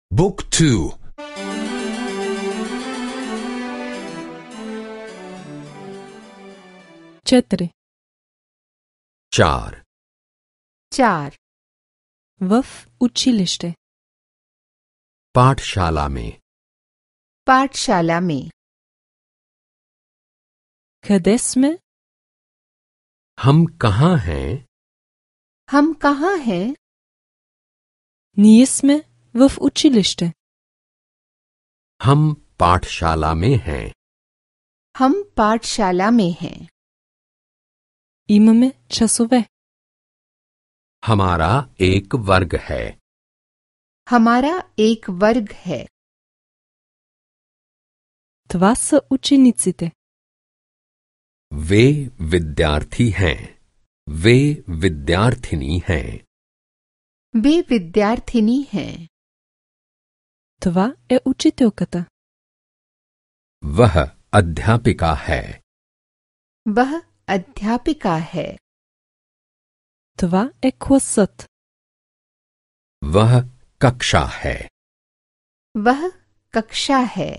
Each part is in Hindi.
บุ๊กทู 4 चार चार в училище पाठशाला में पाठशाला में къде сме हम कहाँ हैं हम कहाँ हैं ние сме в училище हम पाठशाला में हैं हम पाठशाला में हैं имаме часове हमारा एक वर्ग है हमारा एक वर्ग है това са учениците वे विद्यार्थी हैं वे विद्यार्थिनी हैं वे विद्यार्थिनी हैं това е учителката वह अध्यापिका है वह अध्यापिका है това е класът वह कक्षा है वह कक्षा है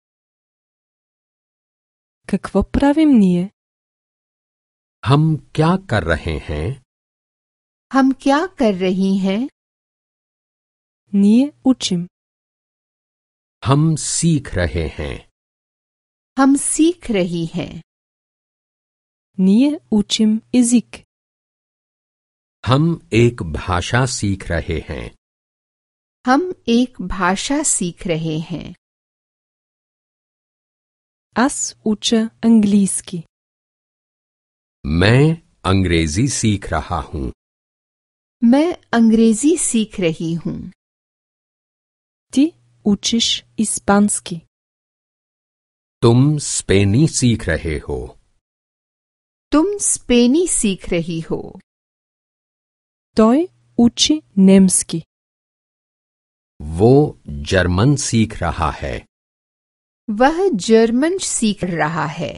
какво правим ние हम क्या कर रहे हैं हम क्या कर रही हैं ние учим हम सीख रहे हैं हम सीख रही हैं ние учим език हम एक भाषा सीख रहे हैं हम एक भाषा सीख रहे हैं аз уча английски मैं अंग्रेजी सीख रहा हूँ मैं अंग्रेजी सीख रही हूँ ти учиш испански तुम स्पेनी सीख रहे हो तुम स्पेनी सीख रही हो той учи немски वो जर्मन सीख रहा है वह जर्मन सीख रहा है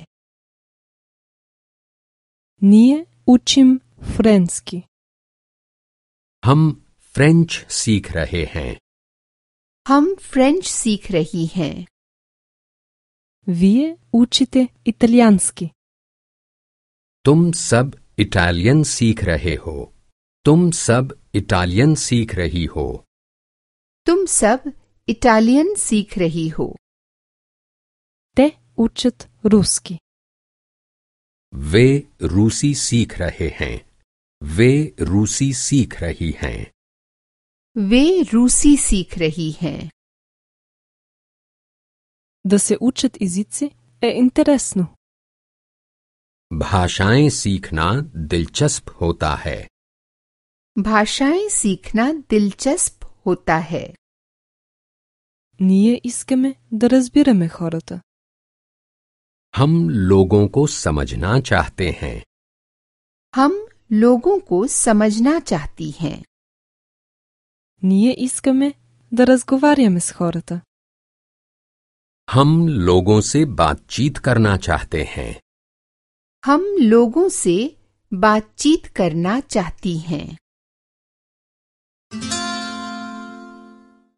ние учим френски हम फ्रेंच सीख रहे हैं हम फ्रेंच सीख रही हैं вие учите италиански तुम सब इटालियन सीख रहे हो तुम सब इटालियन सीख रही हो तुम सब इटालियन सीख रही हो те учат руски वे रूसी सीख रहे हैं वे रूसी सीख रही हैं वे रूसी सीख रही हैं да се учат езици е интересно भाषाएं सीखना दिलचस्प होता है भाषाएं सीखना दिलचस्प होता है ние искаме да разбираме хората हम लोगों को समझना चाहते हैं हम लोगों को समझना चाहती हैं ние искаме да разговаряме с хората हम लोगों से बातचीत करना चाहते हैं हम लोगों से बातचीत करना चाहती हैं